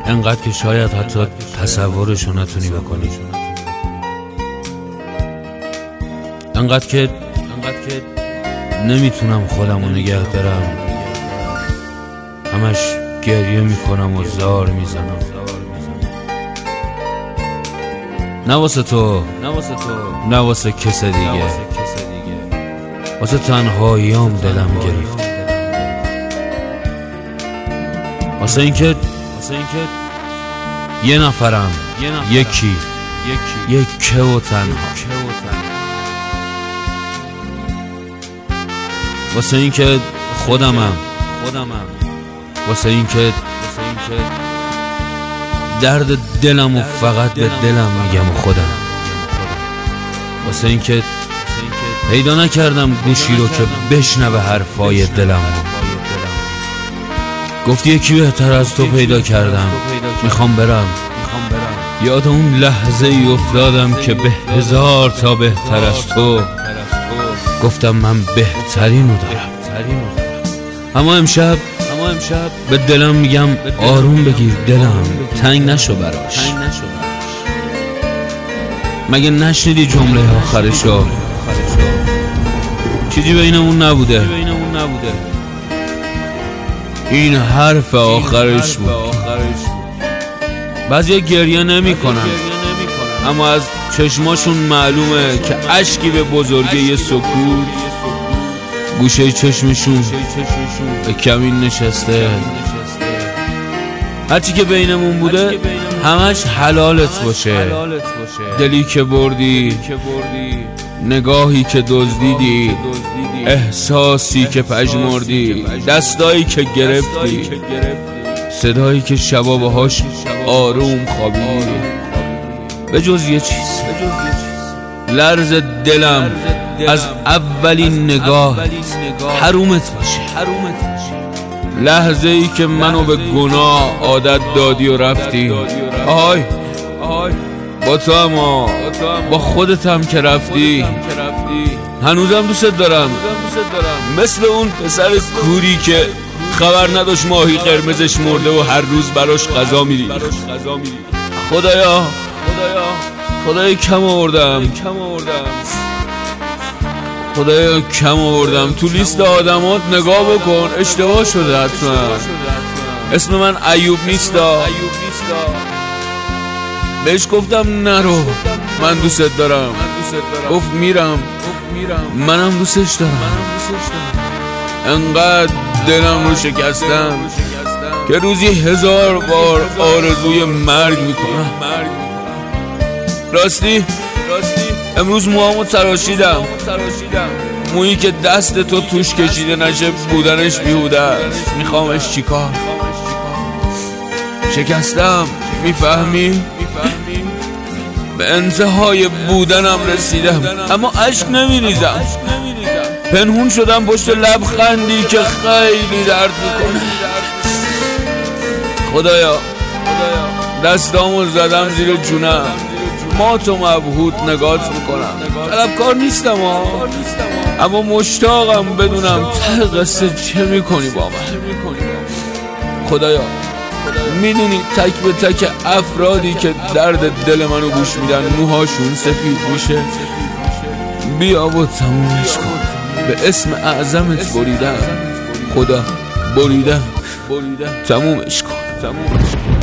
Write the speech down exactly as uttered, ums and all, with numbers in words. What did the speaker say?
انقدر که شاید حتی تصورشو نتونی بکنی، انقدر که انقدر که نمیتونم خودمو نگه دارم، همش گریه میکنم و زار میزنم. نه واسه تو، نه واسه کس دیگه، واسه تنهاییام دلم گرفت، واسه اینکه یه نفرم، یکی یکی و تنها، واسه اینکه خودمم، واسه اینکه درد دلم و فقط به دلم میگم و خودم، واسه اینکه پیدا نکردم گوشی رو که بشنوه حرفای دلم. گفتی یکی بهتر از تو پیدا کردم، میخوام برم. یاد اون لحظه ای افتادم که به هزار تا بهتر از تو گفتم من بهترینو دارم. اما امشب به دلم میگم آروم بگیر دلم، تنگ نشو براش. مگه نشنیدی جمله آخرشو؟ چیزی بینمون نبوده، این حرف آخرش بود. بعضی گریه نمی کنن، اما از چشماشون معلومه که اشکی به بزرگی یه سکوت گوشه چشمشون به کمین نشسته. هرچی که بینمون بوده همش حلالت باشه. دلی که بردی، نگاهی که دزدیدی، احساسی که پژمردی، دستایی که گرفتی، صدایی که شبا باهاش آروم خوابیدی. به جز یه چیز، لرز دلم از اولین نگاه حرومت باشه. لحظه ای که منو به گناه عادت دادی و رفتی. آهای با تو، اما با خودت هم که رفتی. هنوزم دوست دارم، مثل اون پسر کوری که خبر نداشت ماهی قرمزش مرده و هر روز براش غذا میری. خدایا خدایا کم آوردم، خدایا کم آوردم. تو لیست آدمات نگاه بکن، اشتباه شده حتما. اسم من ایوب نیستا. بهش گفتم نرو، من دوست دارم. گفت میرم، منم دوستش دارم. انقدر دلم رو شکستم که روزی هزار بار آرزوی مرگ میکنم. راستی امروز موامو تراشیدم، مویی که دست تو توش کشیده نشه بودنش بیهوده است. میخوامش چیکار؟ شکستم، میفهمی؟ به انتهای بودنم رسیدم، اما اشک نمیریزم. پنهون شدم پشت لبخندی که خیلی درد میکنه. خدایا دستامو زدم زیر جونم، ما تو مبهوت نگات میکنم. طلبکار نیستم ها، اما مشتاقم بدونم ته قصه چه میکنی با من. خدایا میدونی تک به تک افرادی که درد دل منو گوش میدن موهاشون سفید میشه. بیا و تمومش کن، به اسم اعظمت بریدم. خدا بریدم، تمومش کن.